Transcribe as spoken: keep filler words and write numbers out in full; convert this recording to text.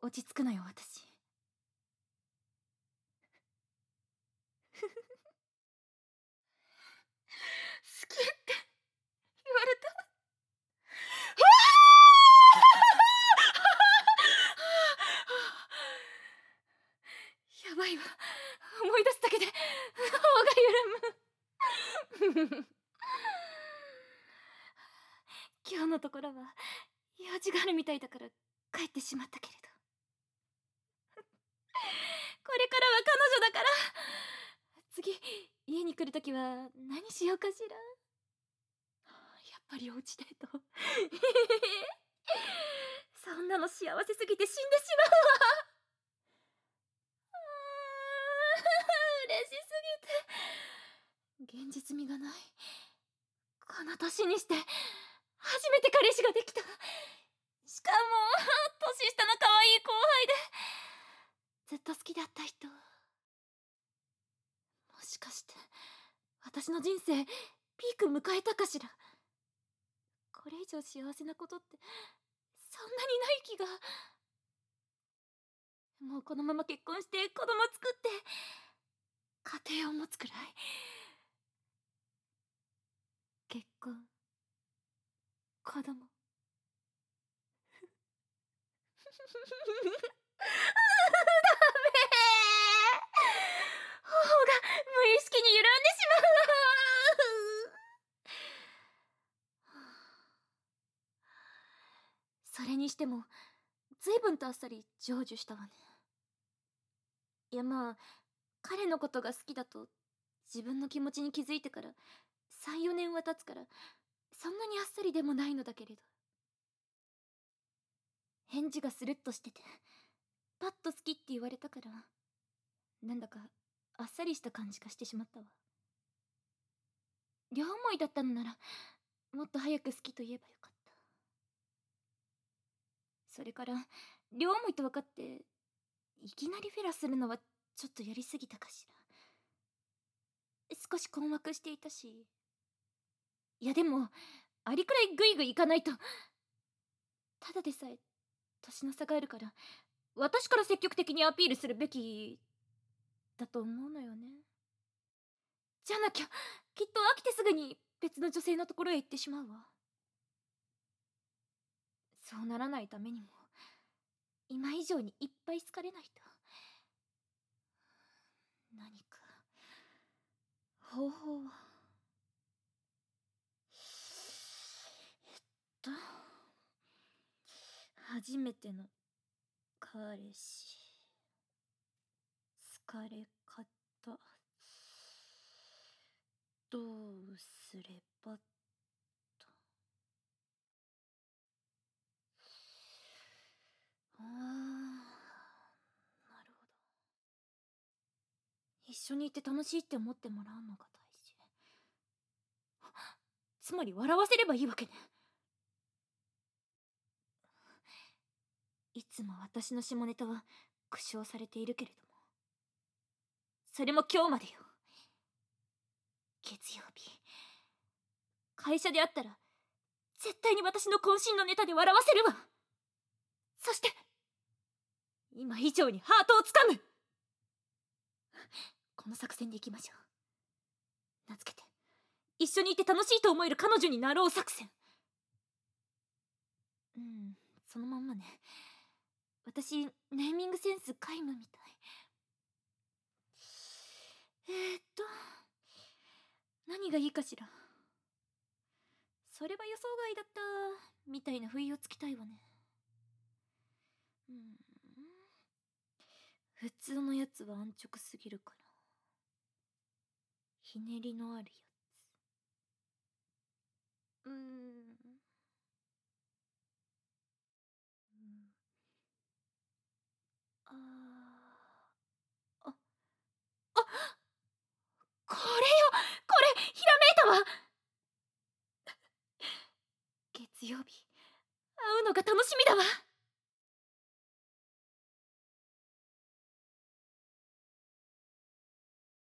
落ち着くのよ私。好きって言われた。やばいわ、思い出すだけで頬が緩む。今日のところは用事があるみたいだから帰ってしまったけれど、これからは彼女だから。次家に来るときは何しようかしら。やっぱりおうちデート。そんなの幸せすぎて死んでしまうわ。嬉しすぎて現実味がない。この年にして初めて彼氏ができた。しかも年下の可愛い後輩で、ずっと好きだった人。もしかして私の人生ピーク迎えたかしら。これ以上幸せなことってそんなにない気が。もうこのまま結婚して子供作って家庭を持つくらい。結婚、子供。頬が無意識に緩んでしまう。それにしても随分とあっさり成就したわね。いやまあ彼のことが好きだと自分の気持ちに気づいてからさん、よねんは経つからそんなにあっさりでもないのだけれど、返事がスルッとしててパッと好きって言われたからなんだかあっさりした感じがしてしまったわ。両思いだったのならもっと早く好きと言えばよかった。それから両思いと分かっていきなりフェラするのはちょっとやりすぎたかしら。少し困惑していたし、いやでもありくらいグイグイいかないと。ただでさえ年の差があるから私から積極的にアピールするべきだと思うのよね。じゃなきゃきっと飽きてすぐに別の女性のところへ行ってしまうわ。そうならないためにも今以上にいっぱい好かれないと。何か方法は。えっと初めての彼氏、好かれ方、どうすればと。ああ、なるほど。一緒にいて楽しいって思ってもらうのが大事。つまり笑わせればいいわけね。いつも私の下ネタは苦笑されているけれども、それも今日までよ。月曜日会社で会ったら絶対に私の渾身のネタで笑わせるわ。そして今以上にハートをつかむ。この作戦でいきましょう。名付けて一緒にいて楽しいと思える彼女になろう作戦。うん、そのまんまね。私ネーミングセンス皆無みたい。えー、っと何がいいかしら。それは予想外だったみたいな不意をつきたいわね。うん、普通のやつは安直すぎるからひねりのあるやつ。うーん、うん、あーああ、これよ、これひらめいたわ。月曜日会うのが楽しみだわ。